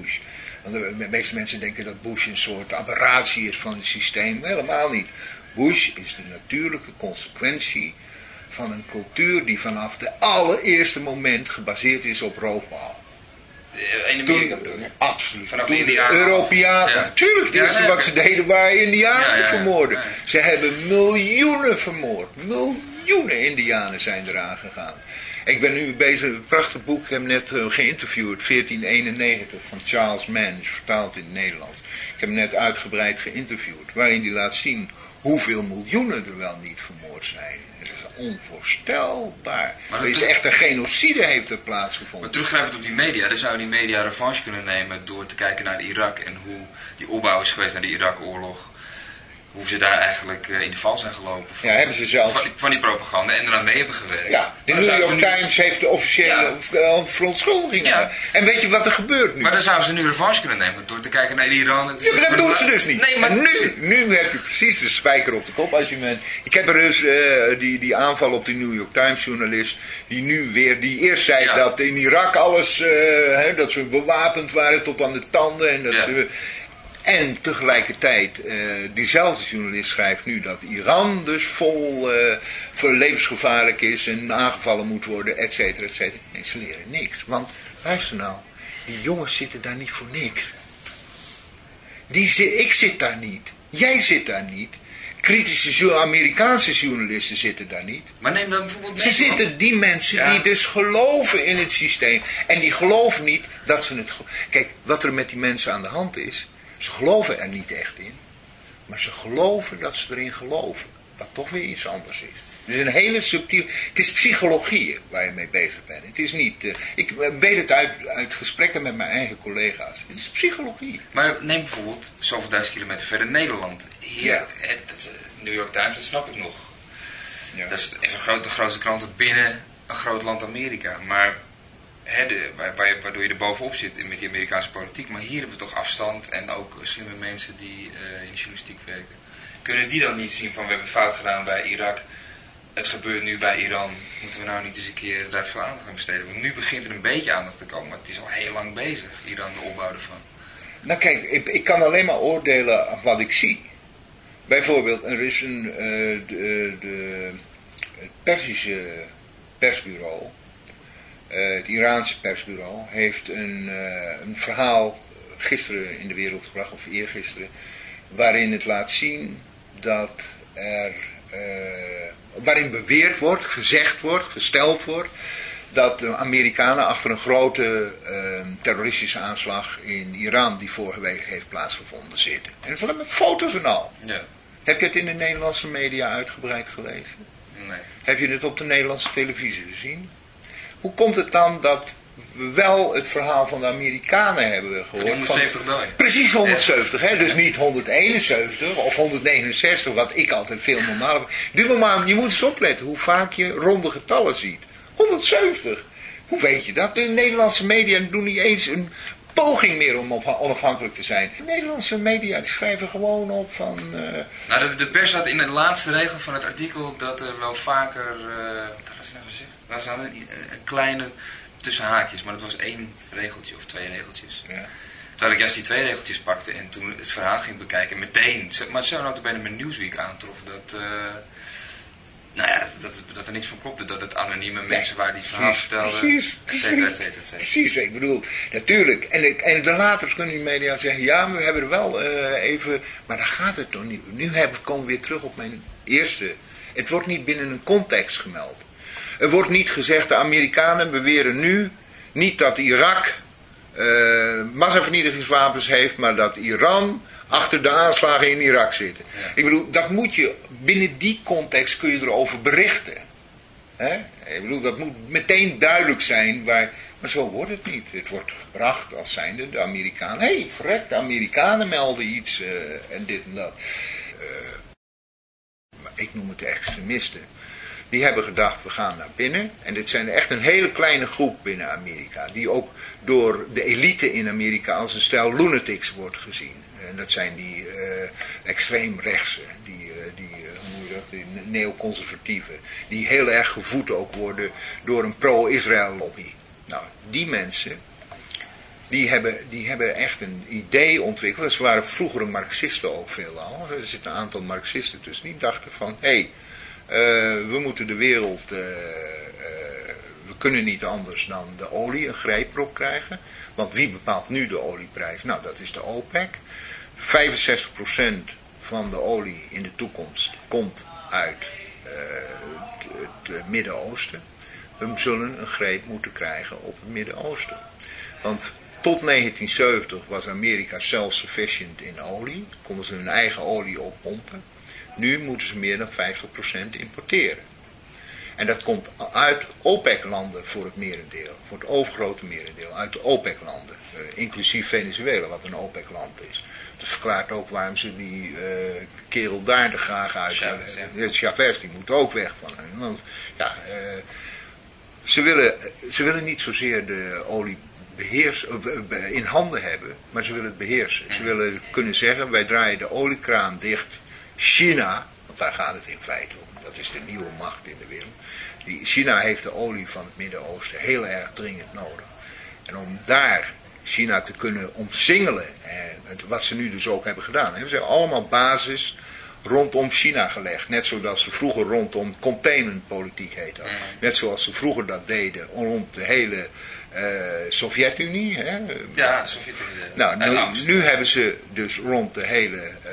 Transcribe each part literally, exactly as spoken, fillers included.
Bush. Want de meeste mensen denken dat Bush een soort aberratie is van het systeem. Helemaal niet. Bush is de natuurlijke consequentie van een cultuur die vanaf de allereerste moment gebaseerd is op roofbouw. In Amerika bedoel je? Absoluut. Vanaf de Indianen. Europeanen. Ja. Natuurlijk, het eerste ja, nee, wat ze deden waren Indianen ja, ja, ja. vermoorden. Ja. Ze hebben miljoenen vermoord. Miljoenen Indianen zijn eraan gegaan. Ik ben nu bezig, een prachtig boek, ik heb hem net uh, geïnterviewd, veertien eenennegentig van Charles Mann, is vertaald in het Nederlands. Ik heb hem net uitgebreid geïnterviewd, waarin hij laat zien hoeveel miljoenen er wel niet vermoord zijn. Het is onvoorstelbaar. Er is echt een genocide heeft er plaatsgevonden. Maar teruggrijpend op die media, dan zouden die media revanche kunnen nemen door te kijken naar Irak en hoe die opbouw is geweest naar de Irak-oorlog. Hoe ze daar eigenlijk in de val zijn gelopen. Van, ja, hebben ze zelf... van, van die propaganda en eraan mee hebben gewerkt. Ja, de New York Times nu... heeft de officiële ja. verontschuldiging. Ja. En weet je wat er gebeurt nu? Maar dan zouden ze nu revanche kunnen nemen door te kijken naar Iran. Ja, maar dat doen ze dus niet. Nee, maar nu, nu heb je precies de spijker op de kop. Als je met... Ik heb er dus uh, die, die aanval op die New York Times journalist, die nu weer, die eerst zei ja. dat in Irak alles, uh, hè, dat ze bewapend waren tot aan de tanden en dat ja. ze... En tegelijkertijd, uh, diezelfde journalist schrijft nu dat Iran dus vol uh, levensgevaarlijk is en aangevallen moet worden, et cetera, et cetera. Nee, ze leren niks. Want, luister nou, die jongens zitten daar niet voor niks. Die zi- ik zit daar niet. Jij zit daar niet. Kritische Amerikaanse journalisten zitten daar niet. Maar neem dan bijvoorbeeld... Ze zitten die mensen ja. die dus geloven in het systeem. En die geloven niet dat ze het... Ge- Kijk, wat er met die mensen aan de hand is... Ze geloven er niet echt in, maar ze geloven dat ze erin geloven. Wat toch weer iets anders is. Het is een hele subtiel... Het is psychologie waar je mee bezig bent. Het is niet... Uh, ik weet het uit, uit gesprekken met mijn eigen collega's. Het is psychologie. Maar neem bijvoorbeeld zoveel duizend kilometer verder Nederland. Hier, ja. het, het, New York Times, dat snap ik nog. Ja. Dat is een groot, de grootste kranten binnen een groot land Amerika. Maar... He, de, waardoor je er bovenop zit met die Amerikaanse politiek. Maar hier hebben we toch afstand en ook slimme mensen die uh, in de journalistiek werken. Kunnen die dan niet zien van we hebben fout gedaan bij Irak. Het gebeurt nu bij Iran. Moeten we nou niet eens een keer daar veel aandacht aan besteden? Want nu begint er een beetje aandacht te komen. Maar het is al heel lang bezig, Iran, de opbouw ervan. Nou kijk, ik, ik kan alleen maar oordelen op wat ik zie. Bijvoorbeeld, er is een, uh, de, de, het Perzische persbureau... Uh, het Iraanse persbureau heeft een, uh, een verhaal gisteren in de wereld gebracht, of eergisteren, waarin het laat zien dat er, uh, waarin beweerd wordt, gezegd wordt, gesteld wordt, dat de Amerikanen achter een grote uh, terroristische aanslag in Iran, die vorige week heeft plaatsgevonden, zitten. En dat is alleen met foto's en al. Ja. Heb je het in de Nederlandse media uitgebreid gelezen? Nee. Heb je het op de Nederlandse televisie gezien? Hoe komt het dan dat we wel het verhaal van de Amerikanen hebben gehoord? honderdzeventig doden. Precies honderdzeventig, hè? Dus niet honderdeenenzeventig of honderdnegenenzestig, wat ik altijd veel normaal vind. Maar je moet eens opletten hoe vaak je ronde getallen ziet. honderdzeventig. Hoe weet je dat? De Nederlandse media doen niet eens een poging meer om onafhankelijk te zijn. De Nederlandse media die schrijven gewoon op van... Uh... Nou, de, de pers had in de laatste regel van het artikel dat er wel vaker... Uh, wat had ze nou gezegd? Daar zaten een, een kleine tussen haakjes, maar dat was één regeltje of twee regeltjes. Ja. Terwijl ik juist die twee regeltjes pakte en toen het verhaal ging bekijken, meteen, maar zo notabene met Newsweek aantrof, dat, uh, nou ja, dat, dat, dat er niets van klopte, dat het anonieme mensen waren die het verhaal vertelden, precies, et cetera, et cetera, et cetera. Precies, ik bedoel, natuurlijk, en, de, en de later kunnen die media zeggen, ja, we hebben er wel uh, even, maar daar gaat het toch niet. Nu hebben, komen we weer terug op mijn eerste, het wordt niet binnen een context gemeld. Er wordt niet gezegd, de Amerikanen beweren nu niet dat Irak uh, massavernietigingswapens heeft, maar dat Iran achter de aanslagen in Irak zit. Ja. Ik bedoel, dat moet je, binnen die context kun je erover berichten. Hè? Ik bedoel, dat moet meteen duidelijk zijn, waar, maar zo wordt het niet. Het wordt gebracht als zijnde de Amerikanen. Hé, hey, verrek, de Amerikanen melden iets uh, en dit en dat. Uh, maar ik noem het de extremisten. Die hebben gedacht, we gaan naar binnen. En dit zijn echt een hele kleine groep binnen Amerika. Die ook door de elite in Amerika als een stel lunatics wordt gezien. En dat zijn die uh, extreemrechtse, die, uh, die, uh, hoe noem je dat, die neoconservatieven. Die heel erg gevoed ook worden door een pro-Israël lobby. Nou, die mensen, Die hebben, die hebben echt een idee ontwikkeld. Ze waren vroegere Marxisten ook veelal. Er zitten een aantal Marxisten tussen. Die dachten van, hé, hey, uh, we moeten de wereld, uh, uh, we kunnen niet anders dan de olie een greep erop krijgen. Want wie bepaalt nu de olieprijs? Nou, dat is de OPEC. vijfenzestig procent van de olie in de toekomst komt uit uh, het, het Midden-Oosten. We zullen een greep moeten krijgen op het Midden-Oosten. Want tot negentien zeventig was Amerika self-sufficient in olie. Konden ze hun eigen olie oppompen. Nu moeten ze meer dan vijftig procent importeren. En dat komt uit OPEC-landen voor het merendeel. Voor het overgrote merendeel. Uit de OPEC-landen. Uh, inclusief Venezuela, wat een OPEC-land is. Dat verklaart ook waarom ze die uh, kerel daar er graag uit willen. Ja. Chavez, die moet ook weg van hen. Want ja, uh, ze, willen, ze willen niet zozeer de olie beheers, uh, in handen hebben, maar ze willen het beheersen. Ze willen kunnen zeggen, wij draaien de oliekraan dicht. China, want daar gaat het in feite om. Dat is de nieuwe macht in de wereld. Die, China heeft de olie van het Midden-Oosten heel erg dringend nodig. En om daar China te kunnen omsingelen, eh, wat ze nu dus ook hebben gedaan, hebben ze allemaal basis rondom China gelegd. Net zoals ze vroeger rondom containmentpolitiek heette. Mm. Net zoals ze vroeger dat deden rond de hele uh, Sovjet-Unie. Hè. Ja, de Sovjet-Unie. Nou, nu, nu hebben ze dus rond de hele uh,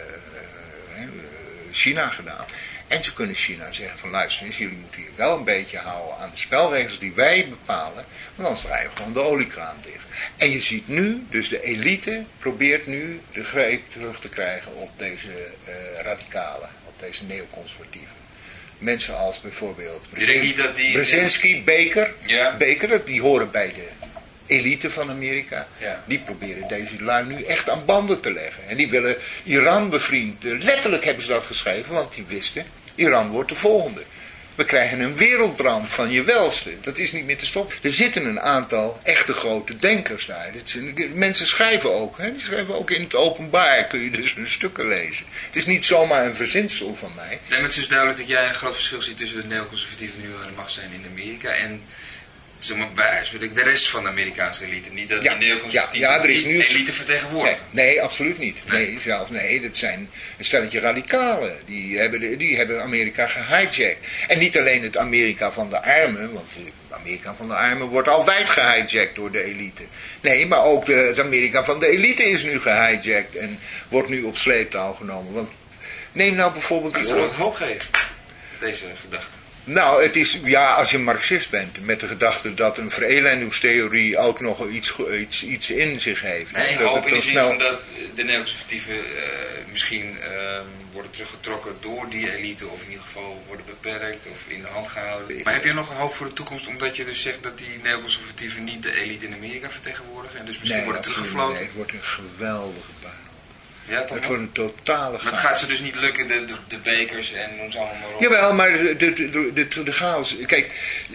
uh, China gedaan. En ze kunnen China zeggen van luister eens, jullie moeten hier wel een beetje houden aan de spelregels die wij bepalen. Want anders draaien we gewoon de oliekraan dicht. En je ziet nu, dus de elite probeert nu de greep terug te krijgen op deze uh, radicalen, op deze neoconservatieven. Mensen als bijvoorbeeld Brzezinski, Baker, ja. Baker, die horen bij de elite van Amerika. Ja. Die proberen deze lui nu echt aan banden te leggen. En die willen Iran bevrienden. Letterlijk hebben ze dat geschreven, want die wisten, Iran wordt de volgende. We krijgen een wereldbrand van je welste. Dat is niet meer te stoppen. Er zitten een aantal echte grote denkers daar. Dit zijn, mensen schrijven ook. Hè? Die schrijven ook in het openbaar. Kun je dus hun stukken lezen. Het is niet zomaar een verzinsel van mij. Nee, maar het is dus duidelijk dat jij een groot verschil ziet tussen de neoconservatieven die nu aan de macht zijn in Amerika en zeg maar bij de rest van de Amerikaanse elite. Niet dat ja, de neoconservatieven ja, ja, er is niet nu elite vertegenwoordigen. Nee, nee, absoluut niet. Nee, nee, zelfs, nee, dat zijn een stelletje radicalen. Die hebben, de, die hebben Amerika gehijacked. En niet alleen het Amerika van de armen, want het Amerika van de armen wordt altijd gehijacked door de elite. Nee, maar ook de, het Amerika van de elite is nu gehijacked en wordt nu op sleeptouw genomen. Want neem nou bijvoorbeeld... Maar dat zou het hoop geven, deze gedachte. Nou, het is, ja, als je Marxist bent, met de gedachte dat een verelendingstheorie ook nog iets, iets, iets in zich heeft. Nee, ik dat hoop in de zin snel... van dat de neoconservatieven uh, misschien uh, worden teruggetrokken door die elite, of in ieder geval worden beperkt of in de hand gehouden. Maar heb je nog een hoop voor de toekomst, omdat je dus zegt dat die neoconservatieven niet de elite in Amerika vertegenwoordigen en dus misschien nee, worden teruggefloten? Nee, het wordt een geweldige baan. Ja, het wordt een totale chaos. Maar het gaat ze dus niet lukken, de, de, de bekers en noem ze allemaal maar op. Jawel, maar de, de, de, de, de chaos... Kijk,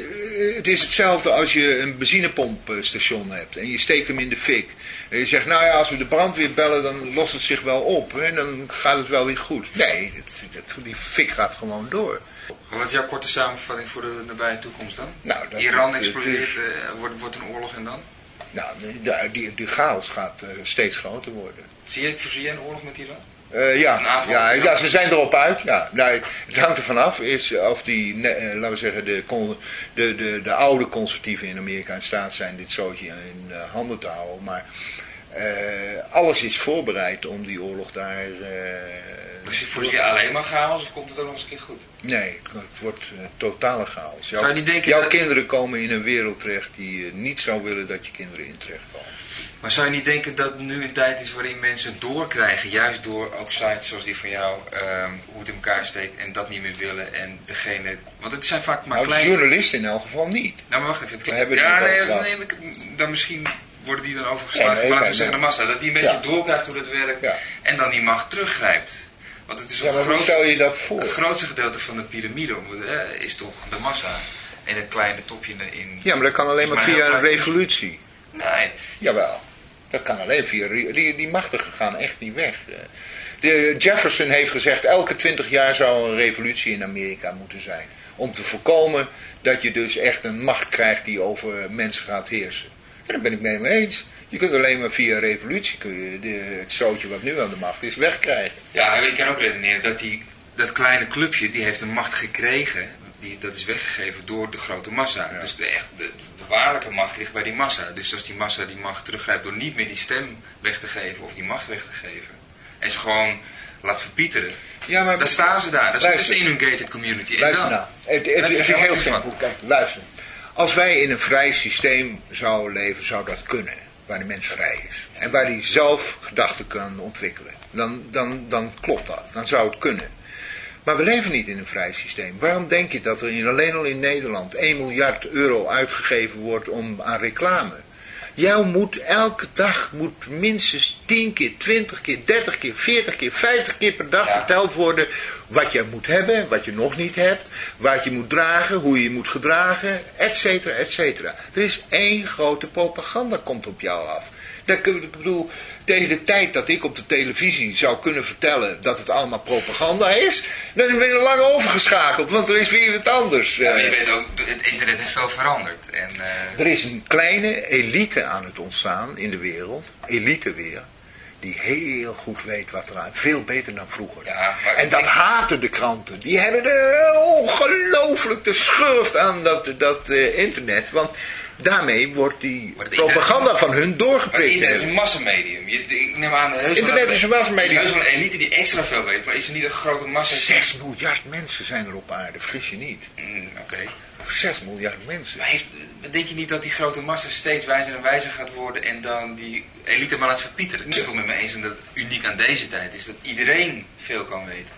het is hetzelfde als je een benzinepompstation hebt en je steekt hem in de fik. En je zegt, nou ja, als we de brandweer bellen, dan lost het zich wel op. En dan gaat het wel weer goed. Nee, dat, dat, die fik gaat gewoon door. Maar wat is jouw korte samenvatting voor de nabije toekomst dan? Nou, dat, Iran dat, explodeert, uh, wordt, wordt een oorlog en dan? Nou, de, die, die chaos gaat uh, steeds groter worden. Zie je, voorzie jij een oorlog met Iran? Uh, ja, ja, ja, ze zijn erop uit. Ja. Nou, het hangt ervan af is of die, uh, laten we zeggen, de, de, de, de oude conservatieven in Amerika in staat zijn dit zootje in uh, handen te houden. Maar uh, alles is voorbereid om die oorlog daar... Uh, dus voorzie je alleen maar chaos of komt het ook nog eens een keer goed? Nee, het wordt uh, totale chaos. Jouw, zou je niet denken jouw dat... kinderen komen in een wereld terecht die uh, niet zou willen dat je kinderen in terecht komen. Maar zou je niet denken dat nu een tijd is waarin mensen doorkrijgen, juist door ook sites zoals die van jou, um, hoe het in elkaar steekt en dat niet meer willen en degene... Want het zijn vaak maar nou, kleine... journalisten in elk geval niet. Nou, maar wacht even. Het We hebben ja, het nee, nee, nee, nee, dan misschien worden die dan overgeslagen, nee, nee, maar laten we nee, zeggen nee. de massa. Dat die een beetje Ja. doorkrijgt hoe dat werkt Ja. en dan die macht teruggrijpt. Want het is Ja, het, maar hoe grootste, stel je dat voor? het grootste gedeelte van de piramide eh, is toch de massa. En het kleine topje in... Ja, maar dat kan alleen is maar maar via heel een klein. revolutie. Nee. Jawel. Dat kan alleen via... Die, die machtigen gaan echt niet weg. De Jefferson heeft gezegd, elke twintig jaar zou een revolutie in Amerika moeten zijn. Om te voorkomen dat je dus echt een macht krijgt die over mensen gaat heersen. En daar ben ik mee eens. Je kunt alleen maar via revolutie kun je de, het zootje wat nu aan de macht is wegkrijgen. Ja, ik kan ook redeneren dat die, dat kleine clubje, die heeft de macht gekregen. Die, dat is weggegeven door de grote massa. Ja. Dus de, echt, de, de waarlijke macht ligt bij die massa. Dus als die massa die macht teruggrijpt door niet meer die stem weg te geven of die macht weg te geven. En ze gewoon laat verpieteren. Ja, maar dan staan ze daar. Dat is een inungated community. En luister dan, nou. Het, het, het, het is heel simpel. Kijk, luister. Als wij in een vrij systeem zouden leven, zou dat kunnen. Waar de mens vrij is. En waar hij zelf gedachten kan ontwikkelen. Dan, dan, dan klopt dat. Dan zou het kunnen. Maar we leven niet in een vrij systeem. Waarom denk je dat er in, alleen al in Nederland één miljard euro uitgegeven wordt om, aan reclame? Jou moet elke dag moet minstens tien keer, twintig keer, dertig keer, veertig keer, vijftig keer per dag ja. verteld worden wat je moet hebben, wat je nog niet hebt, wat je moet dragen, hoe je je moet gedragen, et cetera, et cetera. Er is één grote propaganda komt op jou af. Dat, ik bedoel, tegen de tijd dat ik op de televisie zou kunnen vertellen dat het allemaal propaganda is, dan ben je er lang overgeschakeld, want er is weer wat anders. Ja, maar je weet ook, het internet heeft veel veranderd. En, uh... Er is een kleine elite aan het ontstaan in de wereld, elite weer, die heel goed weet wat er aan, veel beter dan vroeger. Ja, en dat ik... haten de kranten, die hebben er ongelooflijk de schurft aan dat, dat uh, internet, want daarmee wordt die propaganda van hun doorgeprikt. Internet is een massamedium. Je, ik neem aan, heus internet is een massamedium. Er is wel een elite die extra veel weet, maar is er niet een grote massa? Zes miljard mensen zijn er op aarde, vergis je niet. Mm, Oké. Okay. Zes miljard mensen. Maar heeft, denk je niet dat die grote massa steeds wijzer en wijzer gaat worden en dan die elite maar laat verpieteren? Ik ben het toch met me eens en dat het uniek aan deze tijd is dat iedereen veel kan weten.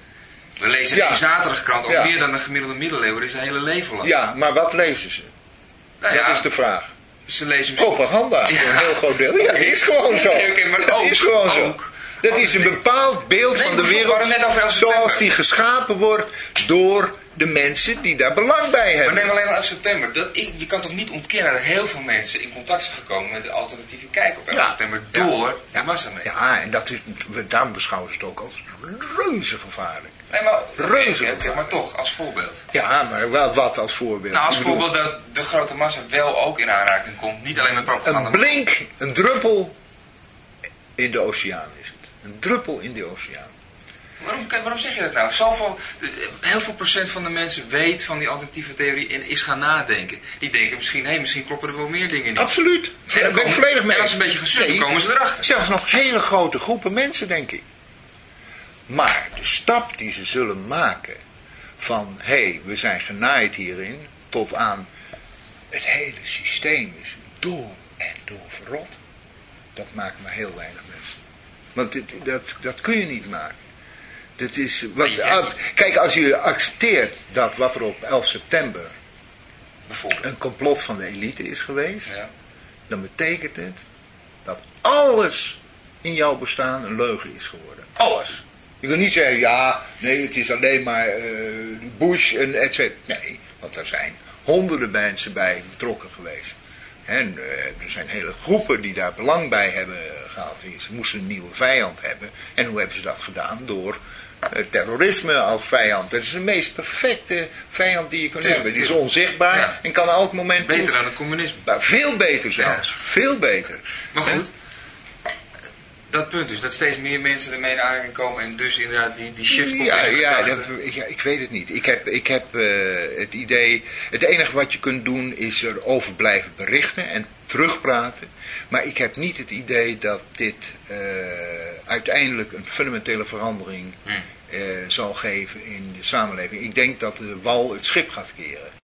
We lezen ja. in de zaterdagkrant al ja. meer dan de gemiddelde middeleeuwen, is een hele leven lang. Ja, maar wat lezen ze? Nou ja, dat is de vraag. Ze lezen propaganda, ja. een heel groot deel. Ja, dat is gewoon zo. Okay, okay, maar dat ook, is gewoon ook. zo. Dat is een bepaald beeld nee, van de wereld zoals die geschapen wordt door de mensen die daar belang bij hebben. Maar neem alleen maar elf september. Dat, ik, je kan toch niet ontkennen dat heel veel mensen in contact zijn gekomen met de alternatieve kijk op elf ja. september door ja. de massa mee. Ja, en dat is, daarom beschouwen ze het ook als reuze gevaarlijk. Nee, maar, reuze okay, okay, maar toch, als voorbeeld. Ja, maar wel wat als voorbeeld? Nou, als voorbeeld dat de grote massa wel ook in aanraking komt. Niet alleen met propaganda. Een blink, een druppel in de oceaan is het. Een druppel in de oceaan. Waarom, waarom zeg je dat nou? Zoveel, heel veel procent van de mensen weet van die alternatieve theorie en is gaan nadenken. Die denken misschien, hé, hey, misschien kloppen er wel meer dingen niet. Absoluut. Daar ben ik volledig mee. En als ze een beetje gaan sussen, nee, komen ze erachter. Zelfs nog hele grote groepen mensen, denk ik. Maar de stap die ze zullen maken van, hé, hey, we zijn genaaid hierin, tot aan het hele systeem is door en door verrot. Dat maken maar heel weinig mensen. Want dit, dat, dat kun je niet maken. Dat is, wat, als, kijk, als je accepteert dat wat er op elf september een complot van de elite is geweest, ja. dan betekent het dat alles in jouw bestaan een leugen is geworden. Alles. Je kunt niet zeggen, ja, nee, het is alleen maar uh, Bush en et cetera. Nee, want er zijn honderden mensen bij betrokken geweest. En uh, er zijn hele groepen die daar belang bij hebben gehad. Ze moesten een nieuwe vijand hebben. En hoe hebben ze dat gedaan? Door uh, terrorisme als vijand. Dat is de meest perfecte vijand die je kunt tuurlijk, hebben. Die is onzichtbaar ja. en kan elk moment... Beter dan het communisme. Nou, veel beter zelfs. Ja. Veel beter. Maar goed... Dat punt dus, dat steeds meer mensen ermee in aanraking komen en dus inderdaad die, die shift komt. Ja, ja, dat, ja, ik weet het niet. Ik heb, ik heb uh, het idee, het enige wat je kunt doen is erover blijven berichten en terugpraten. Maar ik heb niet het idee dat dit uh, uiteindelijk een fundamentele verandering hmm. uh, zal geven in de samenleving. Ik denk dat de wal het schip gaat keren.